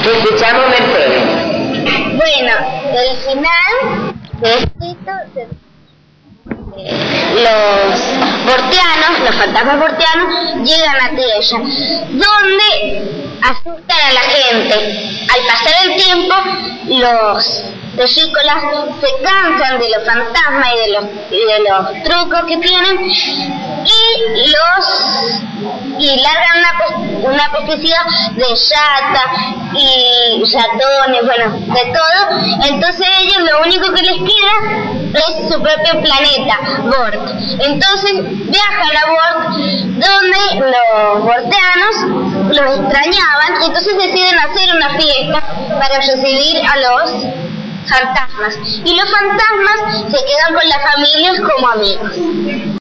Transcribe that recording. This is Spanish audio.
Te escuchamos, Mercedes. Bueno, el final de escrito los vortianos, los fantasmas vortianos, llegan a Tierra, donde asustan a la gente. Al pasar el tiempo, los terrícolas se cansan de los fantasmas y de los trucos que tienen y largan una pesticidad de rata y ratones, bueno, de todo. Entonces ellos lo único que les queda es su propio planeta, Vort. Entonces viajan a Vort, donde los vorteanos los extrañaban, y entonces deciden hacer una fiesta para recibir a los fantasmas. Y los fantasmas se quedan con las familias como amigos.